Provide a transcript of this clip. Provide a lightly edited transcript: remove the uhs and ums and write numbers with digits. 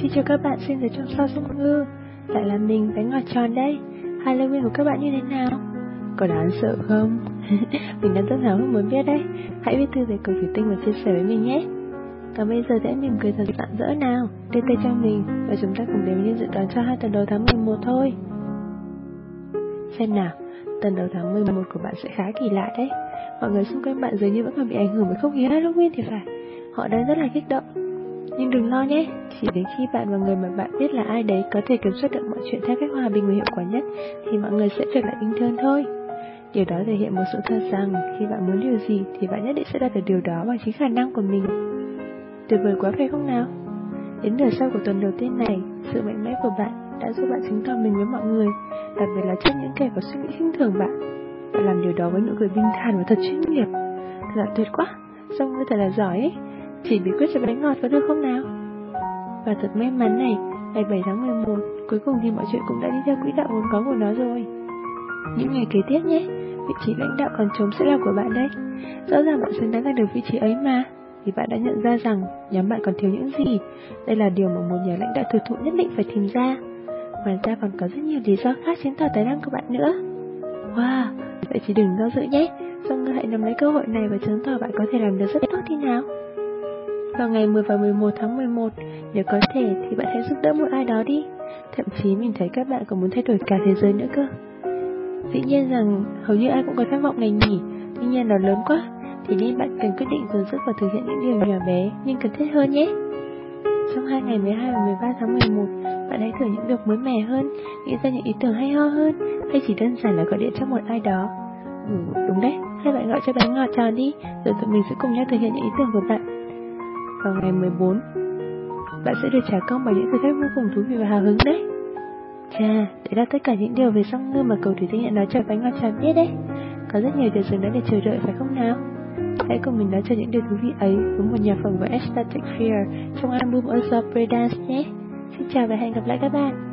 Xin chào các bạn sinh ra trong sao Song Ngư. Lại là mình, bánh ngọt tròn đây. Halloween của các bạn như thế nào? Có đáng sợ không? Mình đang rất háo hức muốn biết đấy. Hãy viết thư về cầu thủy tinh và chia sẻ với mình nhé. Còn bây giờ hãy mỉm cười thật rạng rỡ nào, đưa tay cho mình và chúng ta cùng đến với những dự đoán cho 2 tuần đầu tháng 11 thôi. Xem nào, tuần đầu tháng 11 của bạn sẽ khá kỳ lạ đấy. Mọi người xung quanh bạn dường như vẫn còn bị ảnh hưởng bởi không khí Halloween thì phải. Họ đang rất là kích động. Nhưng đừng lo nhé, chỉ đến khi bạn và người mà bạn biết là ai đấy có thể kiểm soát được mọi chuyện theo cách hòa bình và hiệu quả nhất thì mọi người sẽ trở lại bình thường thôi. Điều đó thể hiện một sự thật rằng khi bạn muốn điều gì thì bạn nhất định sẽ đạt được điều đó bằng chính khả năng của mình. Tuyệt vời quá phải không nào? Đến nửa sau của tuần đầu tiên này, sự mạnh mẽ của bạn đã giúp bạn chứng tỏ mình với mọi người, đặc biệt là trước những kẻ có suy nghĩ khinh thường bạn. Bạn làm điều đó với nụ cười bình thản và thật chuyên nghiệp. Thật là tuyệt quá, Song Ngư thật là giỏi ấy. Chỉ bí quyết cho bánh ngọt có được không nào? Và thật may mắn này, ngày 7 tháng 11, cuối cùng thì mọi chuyện cũng đã đi theo quỹ đạo vốn có của nó rồi. Những ngày kế tiếp nhé, vị trí lãnh đạo còn trống sẽ là của bạn đấy. Rõ ràng bạn xứng đáng giành được vị trí ấy mà, vì bạn đã nhận ra rằng nhóm bạn còn thiếu những gì. Đây là điều mà một nhà lãnh đạo thực thụ nhất định phải tìm ra. Ngoài ra còn có rất nhiều lý do khác chứng tỏ tài năng của bạn nữa. Wow, vậy thì đừng do dự nhé. Song Ngư hãy nắm lấy cơ hội này và chứng tỏ bạn có thể làm được rất tốt đi nào. Vào ngày 10 và 11 tháng 11, nếu có thể thì bạn hãy giúp đỡ một ai đó đi. Thậm chí mình thấy các bạn còn muốn thay đổi cả thế giới nữa cơ. Dĩ nhiên rằng hầu như ai cũng có tham vọng này nhỉ. Tuy nhiên nó lớn quá, thì nên bạn cần quyết định dồn sức vào thực hiện những điều nhỏ bé nhưng cần thiết hơn nhé. Trong 2 ngày 12 và 13 tháng 11, bạn hãy thử những việc mới mẻ hơn, nghĩ ra những ý tưởng hay ho hơn, hay chỉ đơn giản là gọi điện cho một ai đó. Đúng đấy, hai bạn gọi cho bánh ngọt tròn đi, rồi tụi mình sẽ cùng nhau thực hiện những ý tưởng của bạn. Vào ngày 14, bạn sẽ được trả công bằng những thử thách vô cùng thú vị và hào hứng đấy. Chà, đấy là tất cả những điều về Song Ngư mà cầu thủy tinh đã nói cho bánh ngọt tròn biết đấy. Có rất nhiều điều xứng đáng để chờ đợi phải không nào? Hãy cùng mình nói cho những điều thú vị ấy với một nhạc phẩm của Ecstatic Fear trong album A Zopre Dance nhé. Xin chào và hẹn gặp lại các bạn.